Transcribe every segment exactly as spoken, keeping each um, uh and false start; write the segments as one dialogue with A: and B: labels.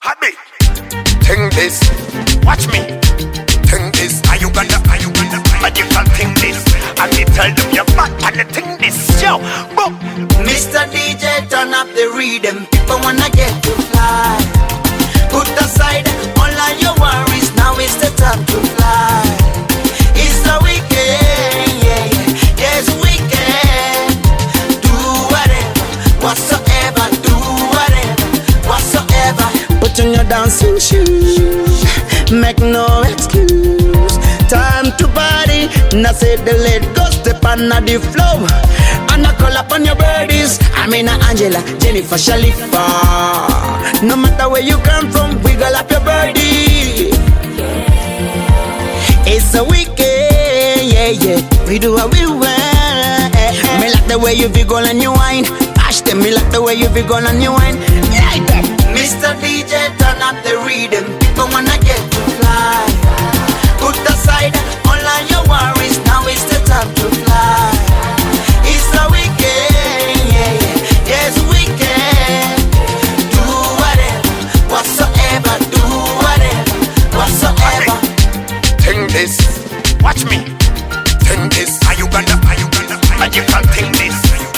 A: Habit. Think this. Watch me. Think this. Are you gonna, are you gonna, magical think this? And me tell them you're back and the thing this. Yo, boom.
B: Mister D J, turn up the rhythm. People wanna get to fly. Put aside all of your worries. Now it's the time to fly. It's the weekend, yeah, yeah. Yes, weekend. Do whatever, whatsoever. Do whatever, whatsoever. Put on your dancing shoes. Make no excuse. Time to party. Now say the lead go step on the flow. And I call up on your birdies. I mean Angela, Jennifer, Shalifa. No matter where you come from, wiggle up your birdie. It's a weekend, yeah, yeah. We do what we want. Me like the way you wiggle and you whine. Bash them, me like the way you wiggle and you whine. Like that. Mister D J, turn up the rhythm. People wanna get to fly. Put aside all of your worries. Now it's the time to fly. It's the weekend, yeah, yeah. Yes, weekend. Do whatever, whatsoever. Do whatever, whatsoever.
A: Think this. Watch me. Think this. Are you gonna, are you gonna, magical think this?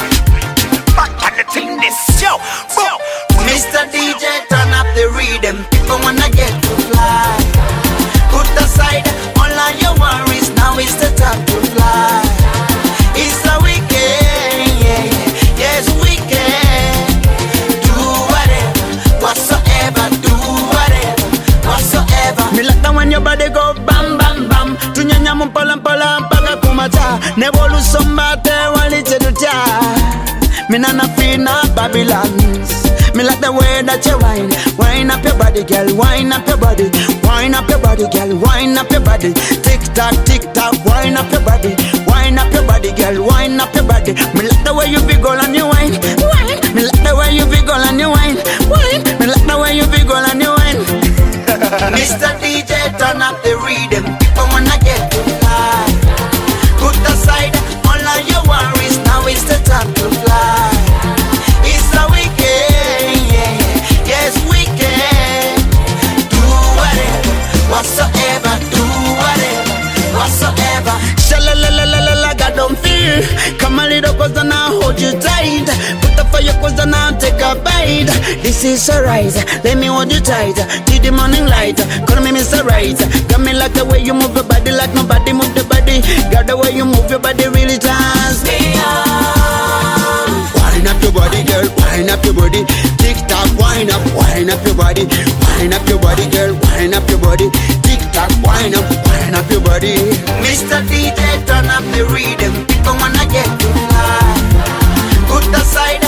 A: Back and the thing this. Yo, yo.
B: Mister D J, turn up the rhythm. People wanna get to fly. Put aside all of your worries. Now it's the time to fly. It's the weekend, yeah, yeah. Yes, weekend. Do whatever, whatsoever. Do whatever, whatsoever. Me like that when your body go bam, bam, bam. Tunyanya mumpala mpala mpaka kumacha. Never lose somebody while it's a cha. Me nana fina Babylons. Me like the way that you whine. Whine up your body, girl. Whine up your body. Whine up your body, girl. Whine up your body. Tick tock, tick tock. Whine up your body. Whine up your body, girl. Whine up your body. Me like the way you wiggle and you whine. Whine. Me like the way you wiggle and you whine. Whine. Me like the way you wiggle and you whine. Mister D J, turn up the rhythm. People wanna get to fly. Put aside all of your worries. Now it's the time to fly. It's the weekend, yeah, yeah. Yes, weekend. Do whatever, whatsoever. Do whatever, whatsoever. Sha-la-la-la-la-la, God don't fear. Come a little cause and I'll hold you tight. Put up for your cause and I'll take a bite. This is a rise, let me hold you tight. Till the morning light, call me Mister Right. Got me like the way you move your body, like nobody move the body. Got the way you move your body really turns me on. Wind up your body, girl, wind up your body. Tick tock, wind up, wind up your body. Wind up your body, girl, wind up your body. Tick tock, wind up, wind up your body. Mister D J, turn up the rhythm. People wanna get to fly. Put aside